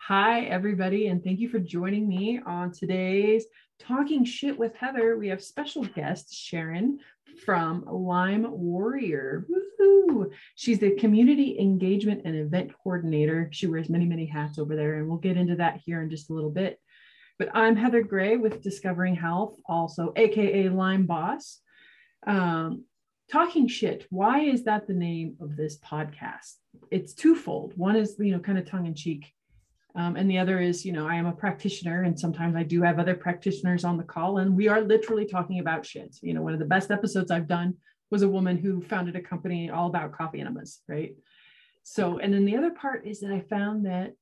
Hi, everybody, and thank you for joining me on today's Talking Shit with Heather. We have special guest Sharon from Lyme Warrior. Woohoo! She's the community engagement and event coordinator. She wears many, many hats over there, and we'll get into that here in just a little bit. But I'm Heather Gray with Discovering Health, also AKA Lyme Boss. Talking Shit. Why is that the name of this podcast? It's twofold. One is, kind of tongue in cheek. And the other is, I am a practitioner, and sometimes I do have other practitioners on the call, and we are literally talking about shit. One of the best episodes I've done was a woman who founded a company all about coffee enemas, right? So, and then the other part is that I found that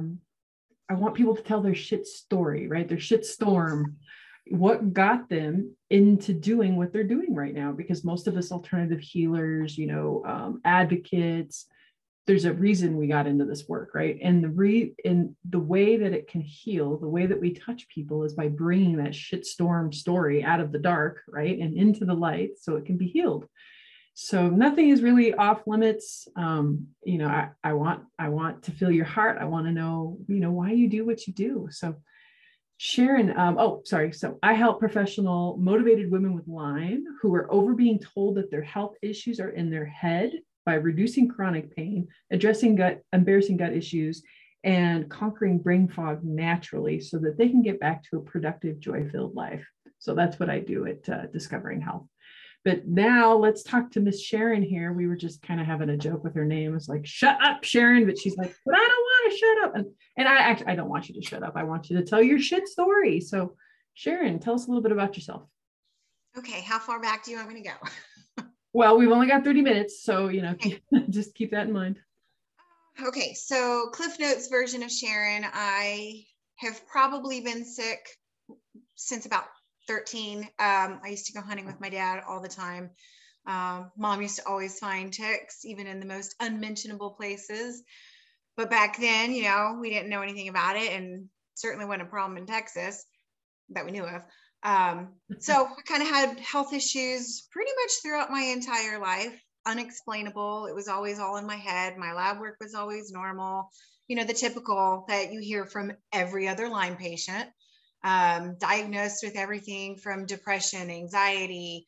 I want people to tell their shit story, right? Their shit storm, what got them into doing what they're doing right now, because most of us alternative healers, advocates, there's a reason we got into this work, right? And the way that it can heal, the way that we touch people is by bringing that shitstorm story out of the dark, right, and into the light, so it can be healed. So nothing is really off limits. I want to feel your heart. I want to know, why you do what you do. So Sharon, So I help professional, motivated women with Lyme who are over being told that their health issues are in their head, by reducing chronic pain, addressing embarrassing gut issues, and conquering brain fog naturally so that they can get back to a productive, joy-filled life. So that's what I do at Discovering Health. But now let's talk to Miss Sharon here. We were just kind of having a joke with her name. It's like, shut up, Sharon. But she's like, but I don't want to shut up. And I don't want you to shut up. I want you to tell your shit story. So Sharon, tell us a little bit about yourself. Okay. How far back do you want me to go? Well, we've only got 30 minutes, so, just keep that in mind. Okay, so Cliff Notes version of Sharon. I have probably been sick since about 13. I used to go hunting with my dad all the time. Mom used to always find ticks, even in the most unmentionable places. But back then, we didn't know anything about it, and certainly wasn't a problem in Texas that we knew of. So I kind of had health issues pretty much throughout my entire life, unexplainable. It was always all in my head. My lab work was always normal, the typical that you hear from every other Lyme patient, diagnosed with everything from depression, anxiety,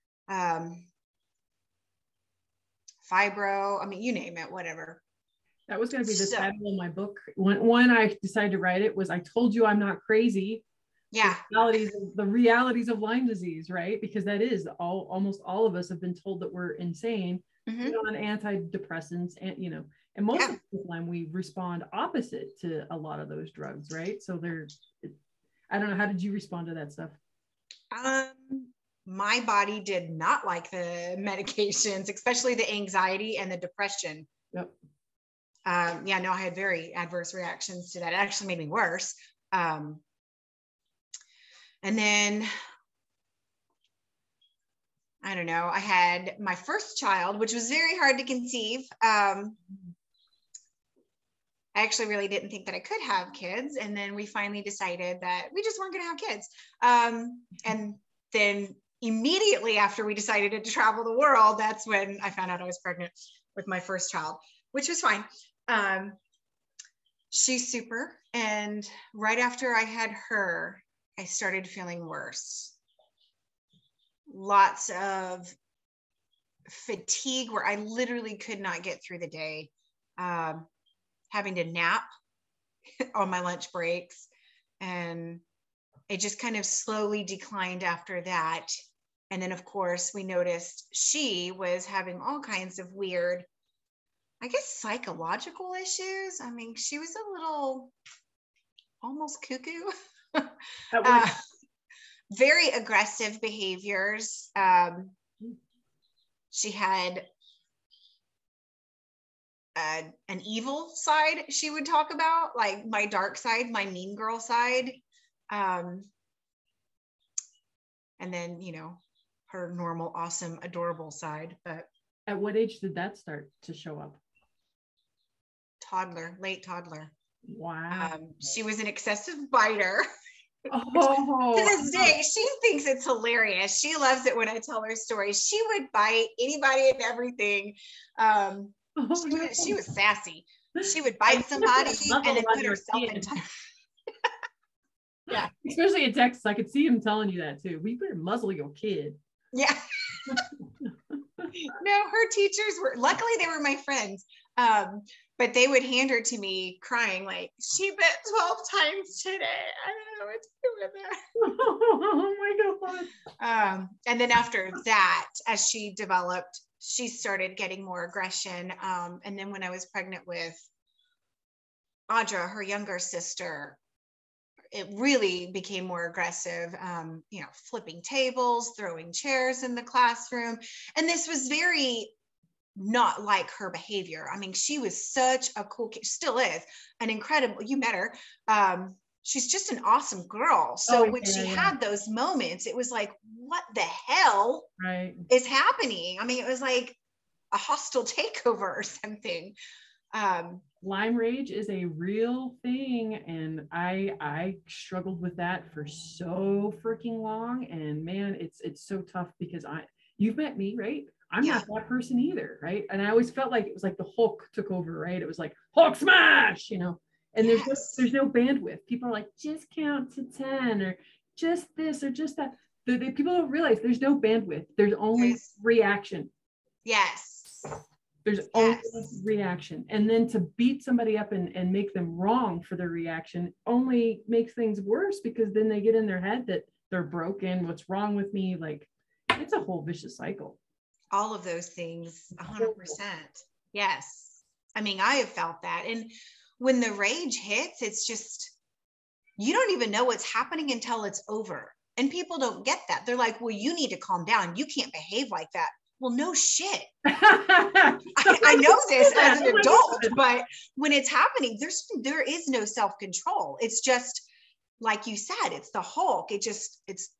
fibro, you name it, whatever. That was going to be the title of my book. When I decided to write it was, I Told You I'm Not Crazy. Yeah. The realities of Lyme disease, right? Because that is almost all of us have been told that we're insane, on antidepressants, and most of the time we respond opposite to a lot of those drugs, right? So I don't know, how did you respond to that stuff? My body did not like the medications, especially the anxiety and the depression. Yep. I had very adverse reactions to that. It actually made me worse. And then, I don't know, I had my first child, which was very hard to conceive. I actually really didn't think that I could have kids. And then we finally decided that we just weren't going to have kids. And then immediately after we decided to travel the world, that's when I found out I was pregnant with my first child, which was fine. She's super. And right after I had her, I started feeling worse. Lots of fatigue where I literally could not get through the day, having to nap on my lunch breaks. And it just kind of slowly declined after that. And then, of course, we noticed she was having all kinds of weird, I guess, psychological issues. She was a little almost cuckoo. Very aggressive behaviors. She had an evil side she would talk about, like my dark side, my mean girl side. And then, her normal, awesome, adorable side. But at what age did that start to show up? Late toddler. Wow. She was an excessive biter. Oh, to this day, she thinks it's hilarious. She loves it when I tell her stories. She would bite anybody and everything. She was sassy. She would bite somebody and then put your herself in kid. time. Yeah. Especially in Texas, I could see him telling you that too. We better muzzle your kid. Yeah. No, her teachers were, luckily they were my friends. But they would hand her to me crying, like, she bit 12 times today. I don't know what to do with her. Oh my God. And then after that, as she developed, she started getting more aggression. And then when I was pregnant with Audra, her younger sister, it really became more aggressive, you know, flipping tables, throwing chairs in the classroom. And this was very not like her behavior. I mean, she was such a cool kid, still is an incredible, you met her. She's just an awesome girl. So when she had those moments, it was like, what the hell is happening? I mean, it was like a hostile takeover or something. Lyme rage is a real thing, and I struggled with that for so freaking long. And man, it's so tough because you've met me, right? I'm not that person either, right? And I always felt like it was like the Hulk took over, right? It was like Hulk smash, you know. And there's no bandwidth. People are like, just count to 10 or just this or just that. People don't realize there's no bandwidth. There's only reaction. Yes. There's only reaction. And then to beat somebody up and make them wrong for their reaction only makes things worse, because then they get in their head that they're broken. What's wrong with me? Like, it's a whole vicious cycle. All of those things, 100%. Yes. I mean, I have felt that. And when the rage hits, it's just, you don't even know what's happening until it's over. And people don't get that. They're like, well, you need to calm down. You can't behave like that. Well, no shit. I know this as an adult, but when it's happening, there is no self-control. It's just, like you said, it's the Hulk. It just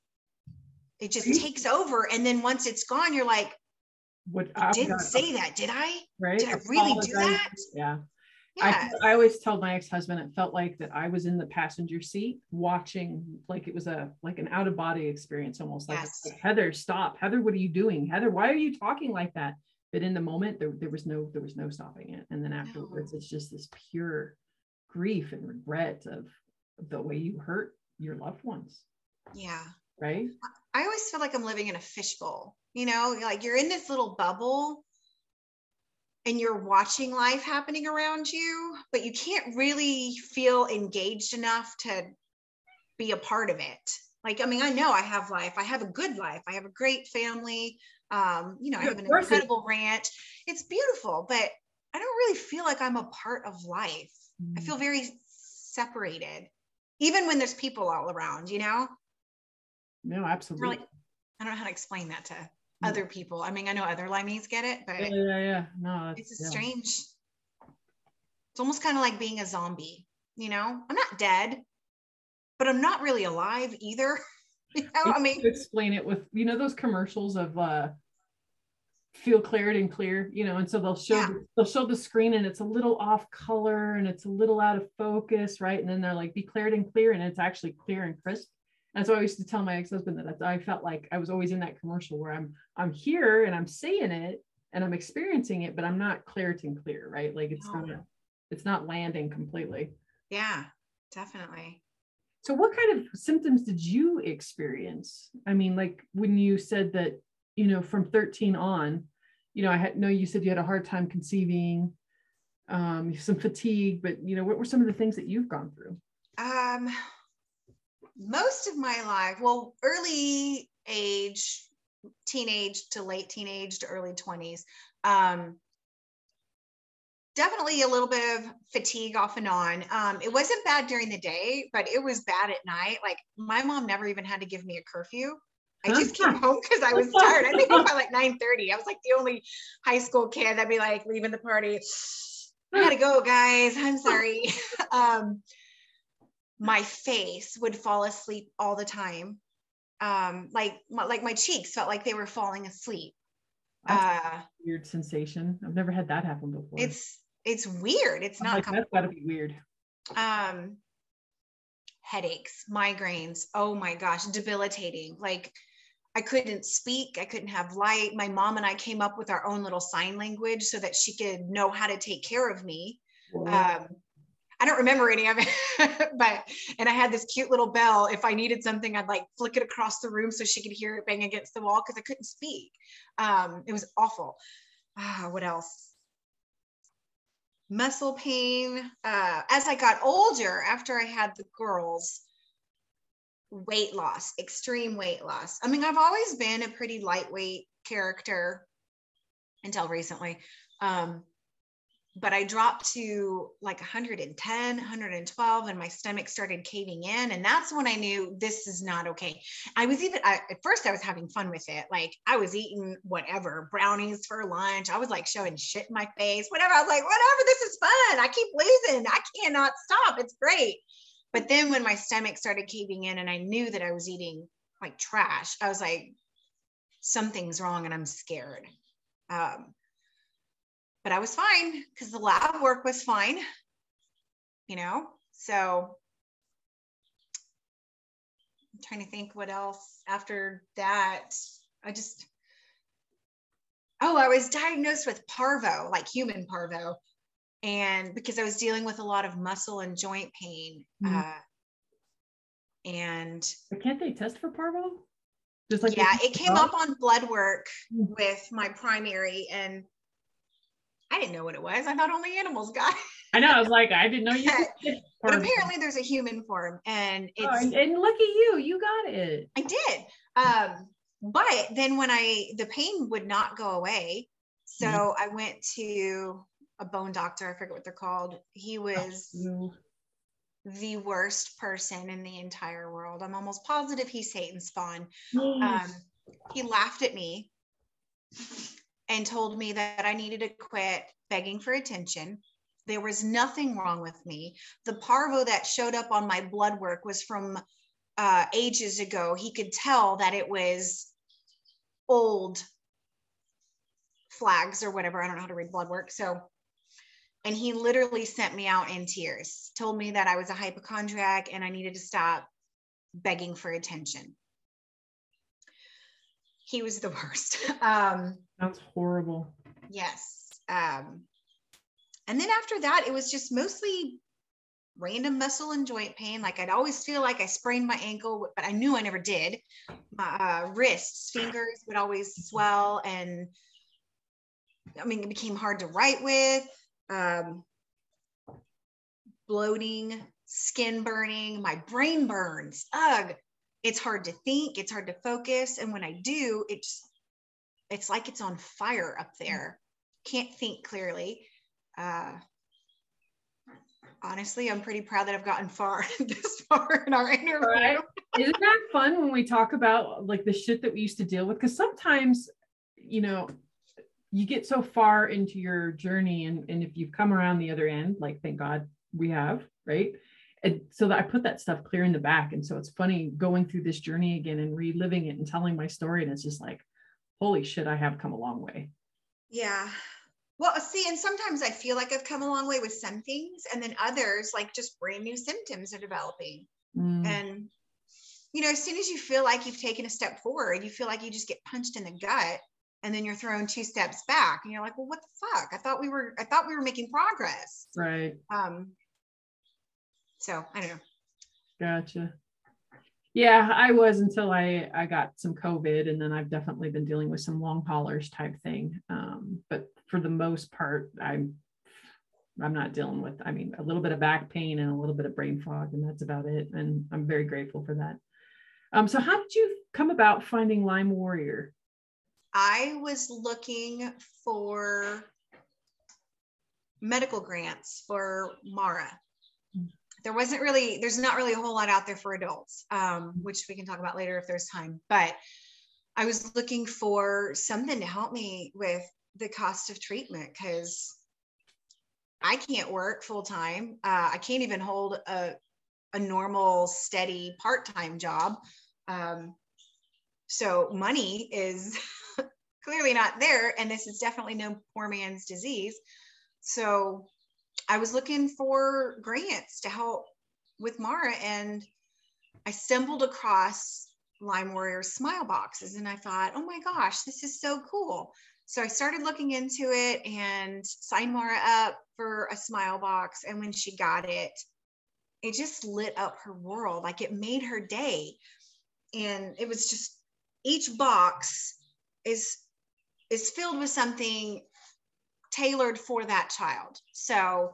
takes over. And then once it's gone, you're like, I didn't say that, did I? Right? Did I really do that? Yeah. I always tell my ex-husband, it felt like that I was in the passenger seat watching, like it was like an out-of-body experience, almost like, Heather, stop. Heather, what are you doing? Heather, why are you talking like that? But in the moment, there was no stopping it. And then afterwards, it's just this pure grief and regret of the way you hurt your loved ones. Yeah. Right. I always feel like I'm living in a fishbowl, you know, like you're in this little bubble and you're watching life happening around you, but you can't really feel engaged enough to be a part of it. Like, I mean, I know I have life. I have a good life. I have a great family. You know, I have an incredible ranch. It's beautiful, but I don't really feel like I'm a part of life. I feel very separated, even when there's people all around, you know? No, absolutely. Really, I don't know how to explain that to other people. I mean, I know other Limeys get it, but no, it's strange. It's almost kind of like being a zombie, you know? I'm not dead, but I'm not really alive either. You know, I mean, explain it with, you know, those commercials of feel clarity and clear, you know, and so they'll show the screen and it's a little off color and it's a little out of focus, right? And then they're like, be cleared and clear, and it's actually clear and crisp. And so I used to tell my ex-husband that I felt like I was always in that commercial where I'm here and I'm saying it and I'm experiencing it, but I'm not clarity and clear, right? Like it's not landing completely. Yeah, definitely. So what kind of symptoms did you experience? I mean, like when you said that, you know, from 13 on, you know, you said you had a hard time conceiving, some fatigue, but, you know, what were some of the things that you've gone through? Most of my life, well, early age, teenage to late teenage to early 20s, definitely a little bit of fatigue off and on. It wasn't bad during the day, but it was bad at night. Like my mom never even had to give me a curfew. I just came home because I was tired. I think by like 9:30. I was like the only high school kid that'd be like leaving the party. I gotta go, guys. I'm sorry. My face would fall asleep all the time. Like my cheeks felt like they were falling asleep. That's a weird sensation. I've never had that happen before. It's weird. It's not like, that's gotta be weird. Headaches, migraines. Oh my gosh, debilitating. Like I couldn't speak. I couldn't have light. My mom and I came up with our own little sign language so that she could know how to take care of me. I don't remember any of it, and I had this cute little bell. If I needed something, I'd like flick it across the room so she could hear it bang against the wall because I couldn't speak. It was awful. What else? Muscle pain. As I got older, after I had the girls, weight loss, extreme weight loss. I mean, I've always been a pretty lightweight character until recently. But I dropped to like 110, 112, and my stomach started caving in. And that's when I knew this is not okay. At first I was having fun with it. Like I was eating whatever, brownies for lunch. I was like showing shit in my face, whatever. I was like, whatever, this is fun. I keep losing. I cannot stop. It's great. But then when my stomach started caving in and I knew that I was eating like trash, I was like, something's wrong and I'm scared. But I was fine because the lab work was fine, so I'm trying to think what else after that. I was diagnosed with parvo, like human parvo. And because I was dealing with a lot of muscle and joint pain. And but can't they test for parvo? Just like it came up on blood work with my primary, and I didn't know what it was. I thought only animals got it. I know. I was like, I didn't know you could. But apparently there's a human form, and it's and look at you got it. I did. But then when the pain would not go away, so I went to a bone doctor. I forget what they're called. He was the worst person in the entire world. I'm almost positive he's Satan's spawn. He laughed at me and told me that I needed to quit begging for attention. There was nothing wrong with me. The parvo that showed up on my blood work was from ages ago. He could tell that it was old flags or whatever. I don't know how to read blood work. And he literally sent me out in tears, told me that I was a hypochondriac and I needed to stop begging for attention. He was the worst. Sounds horrible. Yes. And then after that, it was just mostly random muscle and joint pain. Like I'd always feel like I sprained my ankle, but I knew I never did. My wrists, fingers would always swell. And I mean, it became hard to write with. Bloating, skin burning, my brain burns. Ugh. It's hard to think. It's hard to focus. And when I do, it's like it's on fire up there. Can't think clearly. Honestly, I'm pretty proud that I've gotten this far in our interview. Right. Isn't that fun when we talk about like the shit that we used to deal with? Because sometimes, you get so far into your journey and if you've come around the other end, like thank God we have, right? And so that I put that stuff clear in the back. And so it's funny going through this journey again and reliving it and telling my story. And it's just like, holy shit, I have come a long way. Yeah. Well, see, and sometimes I feel like I've come a long way with some things, and then others, like just brand new symptoms are developing. And, as soon as you feel like you've taken a step forward, you feel like you just get punched in the gut, and then you're thrown 2 steps back, and you're like, well, what the fuck? I thought we were making progress. Right. So I don't know. Gotcha. Yeah, I was until I got some COVID, and then I've definitely been dealing with some long haulers type thing. But for the most part, I'm not dealing with, a little bit of back pain and a little bit of brain fog, and that's about it. And I'm very grateful for that. So how did you come about finding Lyme Warrior? I was looking for medical grants for Mara. There's not really a whole lot out there for adults, which we can talk about later if there's time. But I was looking for something to help me with the cost of treatment because I can't work full time. I can't even hold a normal, steady part-time job. So money is clearly not there. And this is definitely no poor man's disease. So I was looking for grants to help with Mara, and I stumbled across Lyme Warrior smile boxes, and I thought, oh my gosh, this is so cool. So I started looking into it and signed Mara up for a Smile Box. And when she got it, it just lit up her world. Like it made her day. And it was just, each box is filled with something tailored for that child. So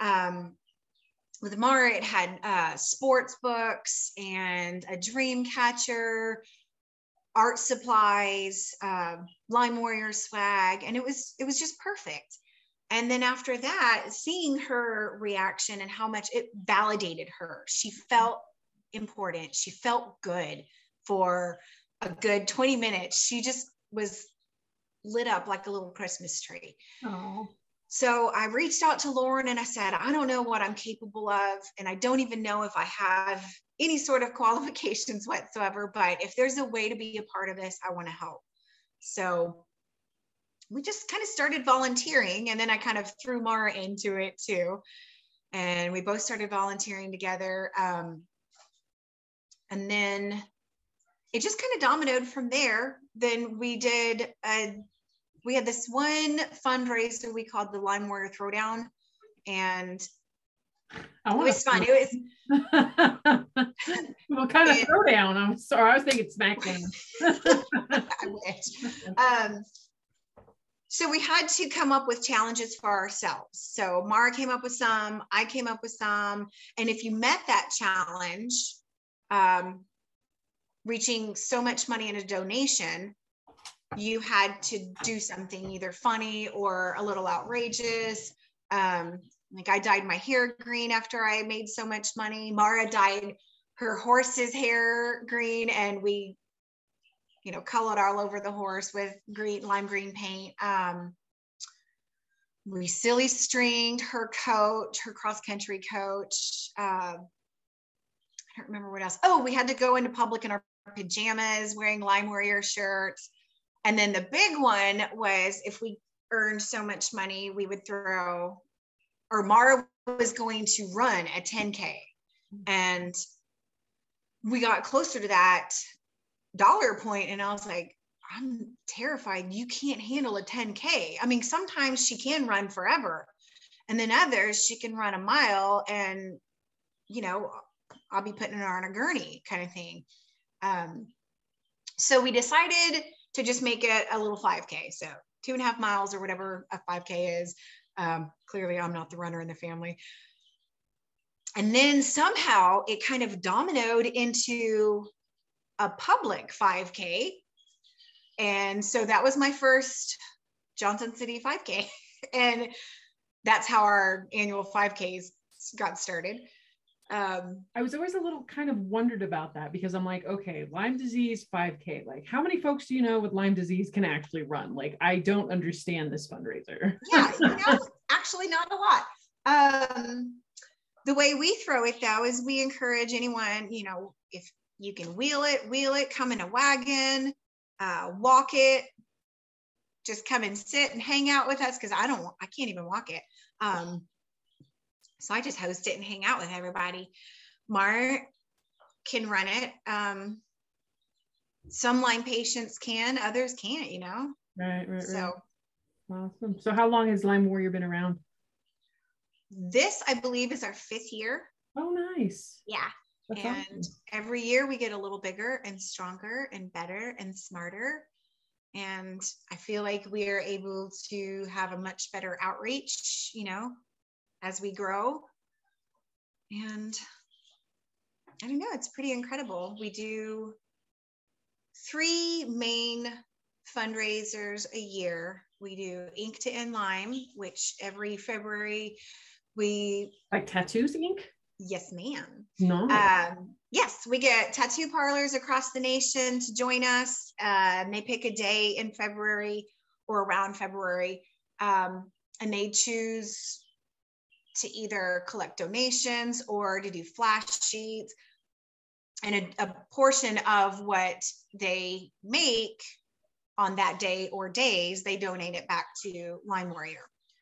with Mara, it had sports books and a dream catcher, art supplies, Lime Warrior swag, and it was just perfect. And then after that, seeing her reaction and how much it validated her, she felt important. She felt good for a good 20 minutes. She just was lit up like a little Christmas tree. Oh. So I reached out to Lauren and I said, I don't know what I'm capable of. And I don't even know if I have any sort of qualifications whatsoever, but if there's a way to be a part of this, I want to help. So we just kind of started volunteering, and then I kind of threw Mara into it too. And we both started volunteering together. And then it just kind of dominoed from there. Then we had this one fundraiser we called the Lime Warrior Throwdown, and it was fun. It was what kind of throwdown? I'm sorry, I was thinking SmackDown. I wish. So we had to come up with challenges for ourselves. So Mara came up with some, I came up with some, and if you met that challenge, reaching so much money in a donation, you had to do something either funny or a little outrageous. Like I dyed my hair green after I made so much money. Mara dyed her horse's hair green, and we, colored all over the horse with lime green paint. We silly stringed her coach, her cross-country coach. I don't remember what else. Oh, we had to go into public in our pajamas, wearing Lime Warrior shirts. And then the big one was, if we earned so much money, we would throw, or Mara was going to run a 10K. And we got closer to that dollar point, and I was like, I'm terrified. You can't handle a 10K. I mean, sometimes she can run forever, and then others she can run a mile, and I'll be putting her on a gurney kind of thing. So we decided to just make it a little 5K. So 2.5 miles or whatever a 5K is. Clearly I'm not the runner in the family. And then somehow it kind of dominoed into a public 5K. And so that was my first Johnson City 5K. And that's how our annual 5Ks got started. I was always a little kind of wondered about that, because I'm like, okay, Lyme disease 5K, like how many folks do you know with Lyme disease can actually run? Like, I don't understand this fundraiser. Yeah, actually not a lot. The way we throw it though, is we encourage anyone, if you can wheel it, come in a wagon, walk it, just come and sit and hang out with us. Cause I can't even walk it. So I just host it and hang out with everybody. Mara can run it. Some Lyme patients can, others can't, Right. So awesome. So how long has Lyme Warrior been around? This, I believe, is our 5th year. Oh, nice. Yeah. That's and awesome. Every year we get a little bigger and stronger and better and smarter. And I feel like we are able to have a much better outreach, as we grow. And I don't know, it's pretty incredible. We do 3 main fundraisers a year. We do Ink to End Lyme, which every February we... Like Tattoos Ink? Yes, ma'am. No. Yes, we get tattoo parlors across the nation to join us. They pick a day in February or around February, and they choose to either collect donations or to do flash sheets. And a portion of what they make on that day or days, they donate it back to Lyme Warrior.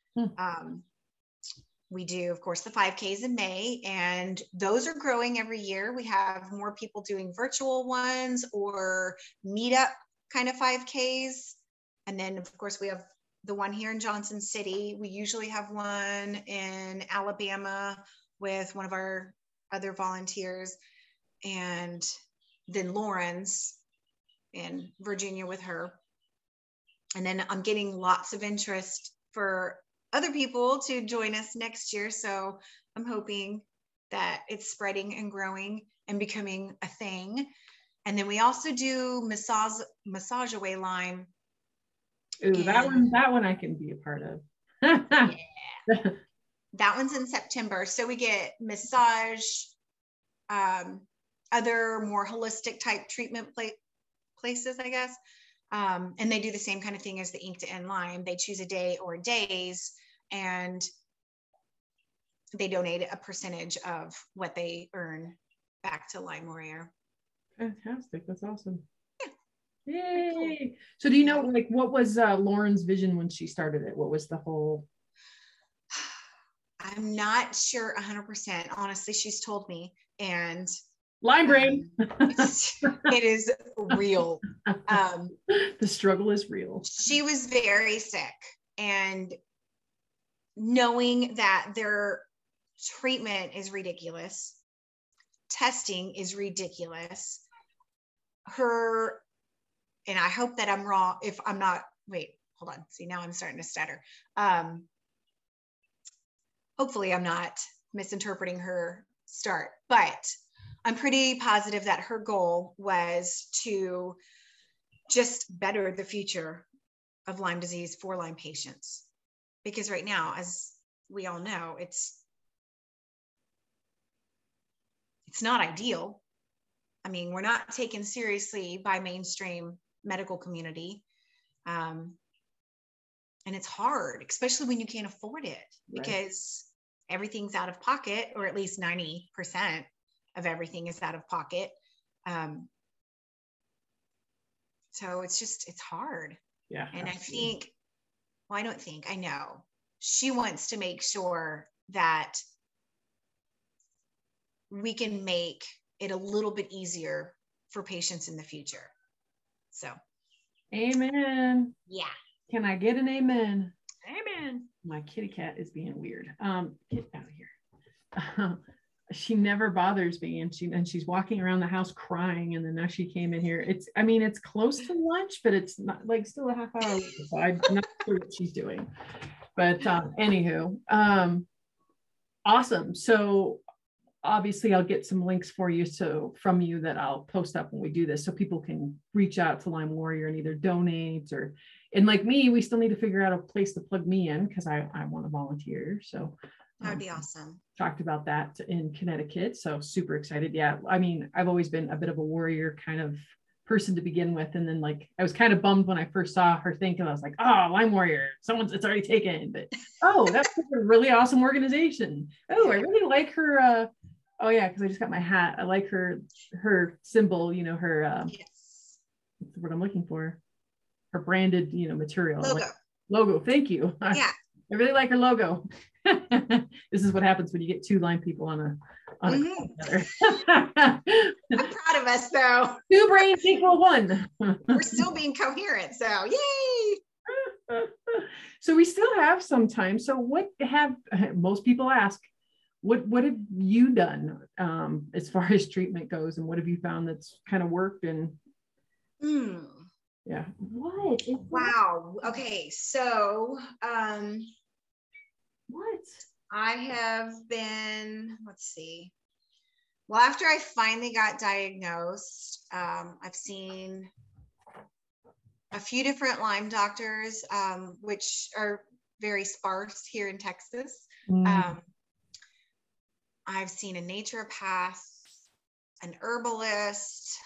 We do, of course, the 5Ks in May, and those are growing every year. We have more people doing virtual ones or meetup kind of 5Ks. And then of course we have the one here in Johnson City. We usually have one in Alabama with one of our other volunteers, and then Lauren's in Virginia with her. And then I'm getting lots of interest for other people to join us next year. So I'm hoping that it's spreading and growing and becoming a thing. And then we also do massage away Lyme. Ooh, that one I can be a part of. Yeah. That one's in September. So we get massage, other more holistic type treatment places, I guess. And they do the same kind of thing as the Ink to End Lyme. They choose a day or days, and they donate a percentage of what they earn back to Lyme Warrior. Fantastic. That's awesome. Yeah. Yay. Cool. So do you know, like, what was Lauren's vision when she started it? What was the whole? I'm not sure 100%. Honestly, she's told me, and Lyme brain. it is real. The struggle is real. She was very sick, and knowing that their treatment is ridiculous, testing is ridiculous. And I hope that I'm wrong. If I'm not, wait, hold on. See, now I'm starting to stutter. Hopefully I'm not misinterpreting her start, but I'm pretty positive that her goal was to just better the future of Lyme disease for Lyme patients. Because right now, as we all know, it's not ideal. I mean, we're not taken seriously by mainstream medical community. And it's hard, especially when you can't afford it, because everything's out of pocket, or at least 90% of everything is out of pocket. So it's hard. Yeah. And absolutely. I know she wants to make sure that we can make it a little bit easier for patients in the future. So. Amen. Yeah. Can I get an amen? Amen. My kitty cat is being weird. Get out of here. She never bothers me, and she's walking around the house crying, and then now she came in here. It's close to lunch, but it's not, like, still a half hour, so I'm not sure what she's doing. But anywho, awesome. So obviously I'll get some links for you from you that I'll post up when we do this, so people can reach out to Lyme Warrior and either donate, and like me, we still need to figure out a place to plug me in, because I want to volunteer. So that would be awesome. Talked about that in Connecticut. So super excited. Yeah. I mean, I've always been a bit of a warrior kind of person to begin with. And then, like, I was kind of bummed when I first saw her thing, because I was like, oh, Lyme Warrior, it's already taken. But that's a really awesome organization. Oh, I really like her. Oh yeah, because I just got my hat. I like her symbol, her yes. What's the word I'm looking for? Her branded, material. Logo. Logo. Thank you. Yeah. I really like her logo. This is what happens when you get two Lyme people on a together. I'm proud of us, though. Two brains equal one. We're still being coherent, so yay! So we still have some time. So what have most people ask? What have you done as far as treatment goes, and what have you found that's kind of worked? And yeah, what? Wow. Okay, so what? I have been, let's see. Well, after I finally got diagnosed, I've seen a few different Lyme doctors, which are very sparse here in Texas. I've seen a naturopath, an herbalist.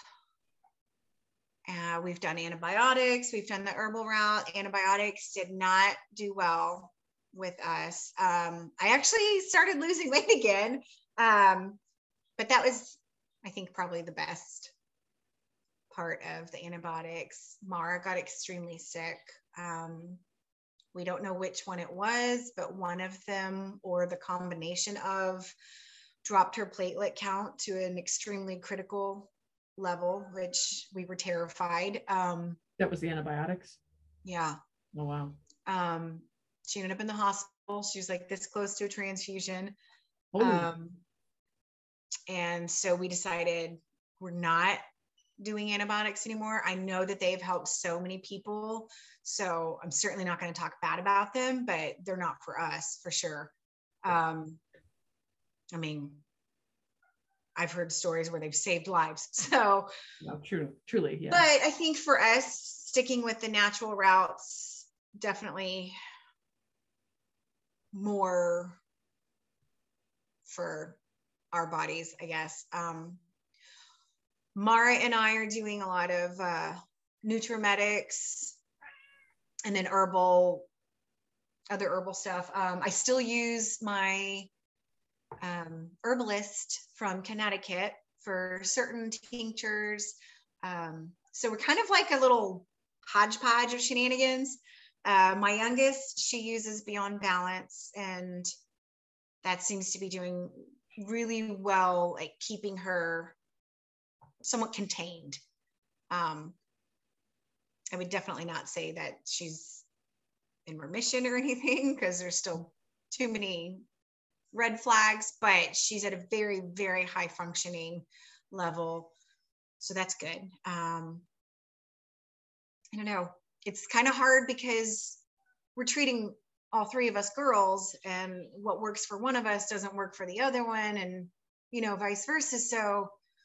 We've done antibiotics. We've done the herbal route. Antibiotics did not do well with us. I actually started losing weight again. But that was, I think, probably the best part of the antibiotics. Mara got extremely sick. We don't know which one it was, but one of them, or the combination of, dropped her platelet count to an extremely critical level, which we were terrified. That was the antibiotics? Yeah. Oh, wow. She ended up in the hospital. She was like this close to a transfusion. Oh, And so we decided we're not doing antibiotics anymore. I know that they've helped so many people. So I'm certainly not going to talk bad about them, but they're not for us for sure. I mean, I've heard stories where they've saved lives. So, no, truly, yeah. but I think for us, sticking with the natural routes, definitely more for our bodies, I guess. Mara and I are doing a lot of nutrimetics and then other herbal stuff. I still use my herbalist from Connecticut for certain tinctures. So we're kind of like a little hodgepodge of shenanigans. My youngest, she uses Beyond Balance, and that seems to be doing really well, like keeping her somewhat contained. I would definitely not say that she's in remission or anything, because there's still too many red flags, but she's at a very, very high functioning level. So that's good. I don't know. It's kind of hard because we're treating all three of us girls, and what works for one of us doesn't work for the other one, and, you know, vice versa. So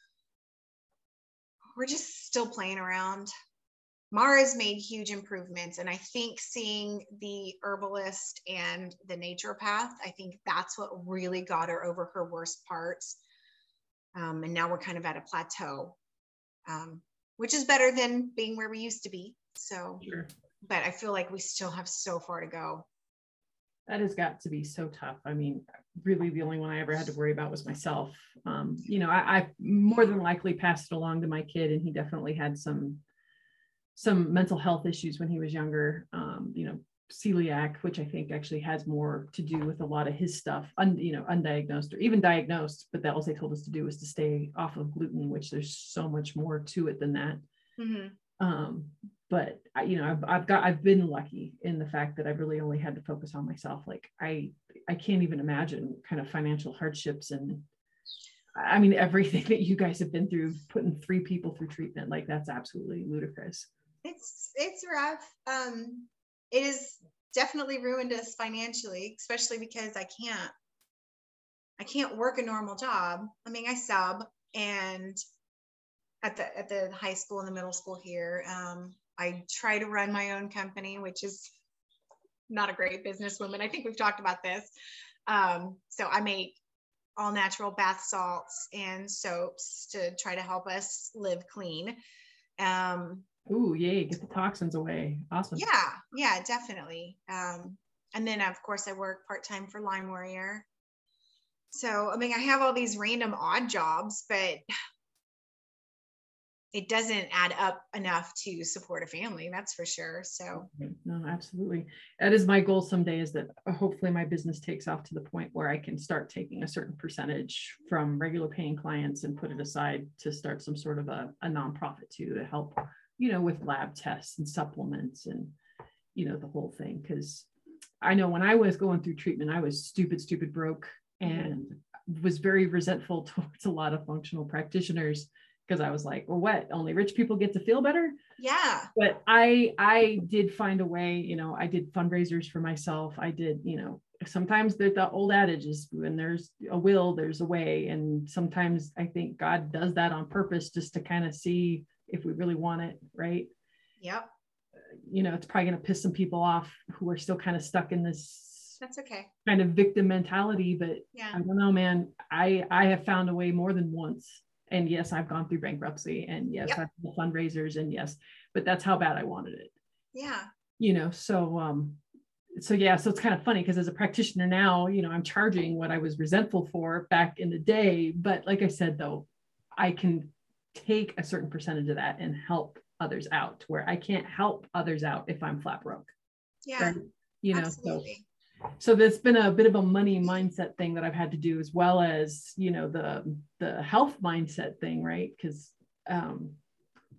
we're just still playing around. Mara's made huge improvements. And I think seeing the herbalist and the naturopath, I think that's what really got her over her worst parts. And now we're kind of at a plateau, which is better than being where we used to be. So, Sure. But I feel like we still have so far to go. That has got to be so tough. I mean, really the only one I ever had to worry about was myself. You know, I more than likely passed it along to my kid, and he definitely had some mental health issues when he was younger. You know, celiac, which I think actually has more to do with a lot of his stuff, you know, undiagnosed or even diagnosed, but that all they told us to do was to stay off of gluten, which there's so much more to it than that. Mm-hmm. But you know, I've been lucky in the fact that I've really only had to focus on myself. Like I can't even imagine kind of financial hardships, and I mean, everything that you guys have been through, putting 3 people through treatment, like that's absolutely ludicrous. It's rough. It has definitely ruined us financially, especially because I can't work a normal job. I mean, I sub, and at the high school and the middle school here, I try to run my own company, which is not a great businesswoman. I think we've talked about this. So I make all natural bath salts and soaps to try to help us live clean. Ooh, yay, get the toxins away. Awesome. Yeah, definitely. And then of course I work part-time for Lyme Warrior. So, I mean, I have all these random odd jobs, but it doesn't add up enough to support a family, that's for sure. So no, absolutely. That is my goal someday, is that hopefully my business takes off to the point where I can start taking a certain percentage from regular paying clients and put it aside to start some sort of a nonprofit to help, you know, with lab tests and supplements and, you know, the whole thing. Because I know when I was going through treatment, I was stupid broke, and was very resentful towards a lot of functional practitioners, because I was like, well, what, only rich people get to feel better? Yeah. But I did find a way, you know, I did fundraisers for myself. I did, you know, sometimes the old adage is when there's a will, there's a way. And sometimes I think God does that on purpose, just to kind of see if we really want it, right? Yep. You know, it's probably going to piss some people off who are still kind of stuck in this That's okay. kind of victim mentality, but yeah. I don't know, man. I have found a way more than once. And yes, I've gone through bankruptcy, and yes, I've done fundraisers, and yes, but that's how bad I wanted it. Yeah. You know, so yeah, so it's kind of funny because as a practitioner now, you know, I'm charging what I was resentful for back in the day. But like I said, though, I can take a certain percentage of that and help others out, where I can't help others out if I'm flat broke. Yeah. Right? You know, absolutely. So there's been a bit of a money mindset thing that I've had to do, as well as, you know, the health mindset thing, right? Because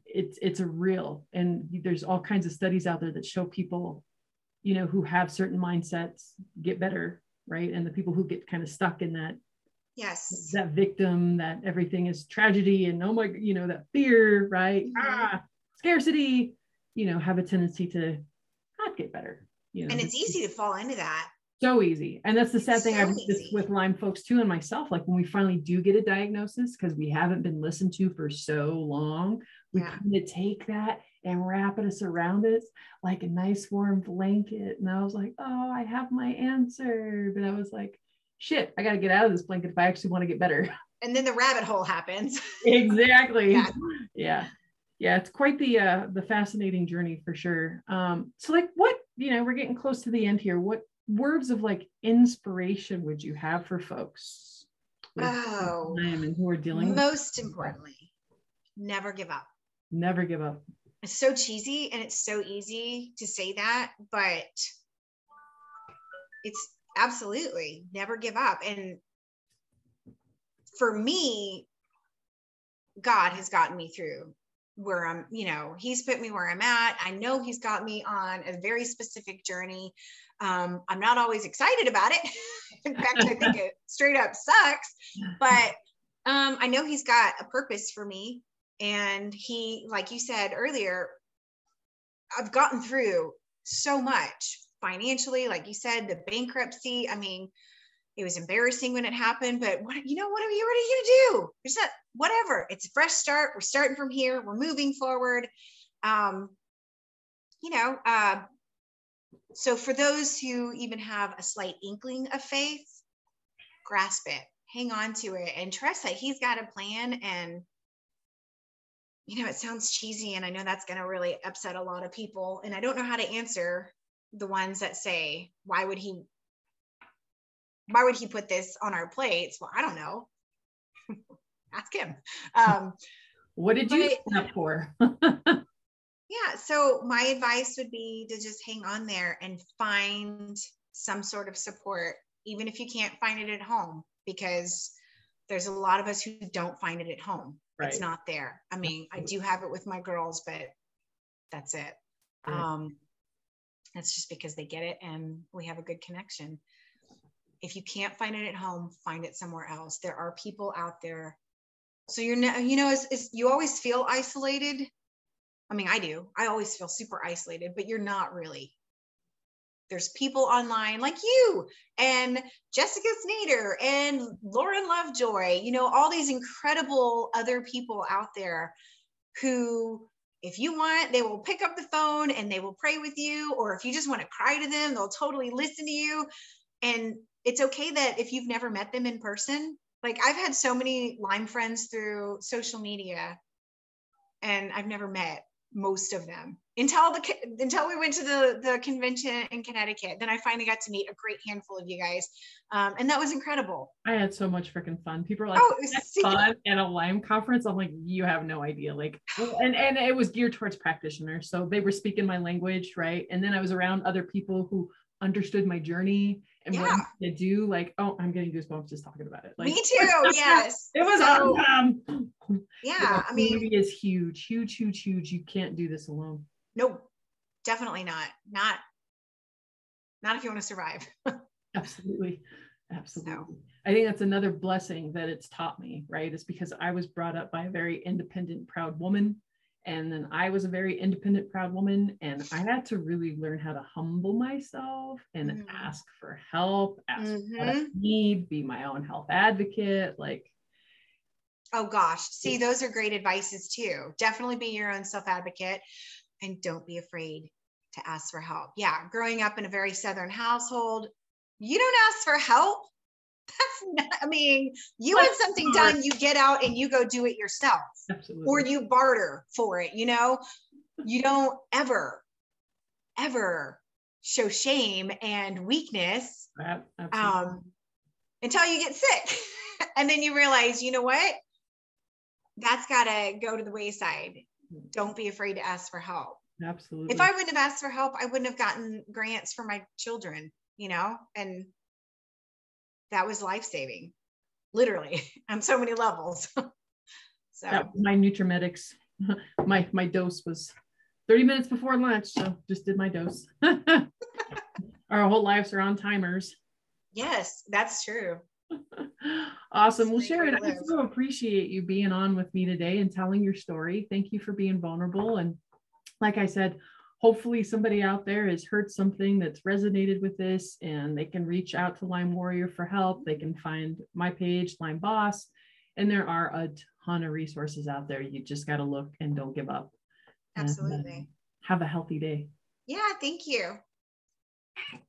it's a real, and there's all kinds of studies out there that show people, you know, who have certain mindsets get better, right? And the people who get kind of stuck in that, yes, that victim, that everything is tragedy and oh my, you know, that fear, right? Scarcity, you know, have a tendency to not get better, you know. And it's easy to fall into that. So easy. And that's the sad thing. I've easy. with Lyme folks too, and myself, like when we finally do get a diagnosis, because we haven't been listened to for so long, we kind of take that and wrap us around it like a nice warm blanket. And I was like, oh, I have my answer. But I was like, shit, I got to get out of this blanket if I actually want to get better. And then the rabbit hole happens. Exactly. Yeah. It's quite the fascinating journey for sure. So like what, you know, we're getting close to the end here. What words of like inspiration would you have for folks and who are dealing most importantly, never give up. Never give up. It's so cheesy and it's so easy to say that, but it's absolutely never give up. And for me, God has gotten me through where I'm, you know, he's put me where I'm at. I know he's got me on a very specific journey. I'm not always excited about it. In fact, I think it straight up sucks, but I know he's got a purpose for me. And he, like you said earlier, I've gotten through so much financially, like you said, the bankruptcy. I mean, it was embarrassing when it happened, but what are you ready to do? It's not, whatever. It's a fresh start. We're starting from here. We're moving forward. So for those who even have a slight inkling of faith, grasp it, hang on to it, and trust that he's got a plan. And, you know, it sounds cheesy, and I know that's going to really upset a lot of people. And I don't know how to answer the ones that say, why would he put this on our plates? Well, I don't know. Ask him. What did you sign up for? Yeah. So my advice would be to just hang on there and find some sort of support, even if you can't find it at home, because there's a lot of us who don't find it at home. Right. It's not there. I mean, I do have it with my girls, but that's it. Right. That's just because they get it and we have a good connection. If you can't find it at home, find it somewhere else. There are people out there. So you're not, you know, you always feel isolated. I mean, I do. I always feel super isolated, but you're not really. There's people online like you and Jessica Snyder and Lauren Lovejoy, you know, all these incredible other people out there who, if you want, they will pick up the phone and they will pray with you. Or if you just want to cry to them, they'll totally listen to you. And it's okay that if you've never met them in person, like I've had so many Lyme friends through social media and I've never met most of them until we went to the convention in Connecticut. Then I finally got to meet a great handful of you guys. And that was incredible. I had so much freaking fun. People are like, oh, that's fun at a Lyme conference. I'm like, you have no idea. Like, and it was geared towards practitioners. So they were speaking my language, right? And then I was around other people who understood my journey and what to do. Like, oh, I'm getting goosebumps just talking about it. Like, me too. Yes. It was awesome. Yeah. I mean, community is huge, huge, huge, huge. You can't do this alone. Nope. Definitely not. Not if you want to survive. Absolutely. Absolutely. So. I think that's another blessing that it's taught me, right? It's because I was brought up by a very independent, proud woman. And then I was a very independent, proud woman. And I had to really learn how to humble myself and ask for help, ask for what I need, be my own health advocate. Like, oh gosh. See, those are great advices too. Definitely be your own self-advocate and don't be afraid to ask for help. Yeah. Growing up in a very Southern household, you don't ask for help. That's not, I mean, you want something done, you get out and you go do it yourself. Absolutely. Or you barter for it. You know, you don't ever show shame and weakness until you get sick. And then you realize, you know what? That's got to go to the wayside. Don't be afraid to ask for help. Absolutely. If I wouldn't have asked for help, I wouldn't have gotten grants for my children, you know, and that was life-saving, literally, on so many levels. So my NutriMedics My dose was 30 minutes before lunch, so just did my dose. Our whole lives are on timers. Yes, that's true. Awesome. Well, Sharon, I so appreciate you being on with me today and telling your story. Thank you for being vulnerable. And like I said, hopefully somebody out there has heard something that's resonated with this, and they can reach out to Lyme Warrior for help. They can find my page, Lyme Boss, and there are a ton of resources out there. You just got to look and don't give up. Absolutely. And, have a healthy day. Yeah, thank you.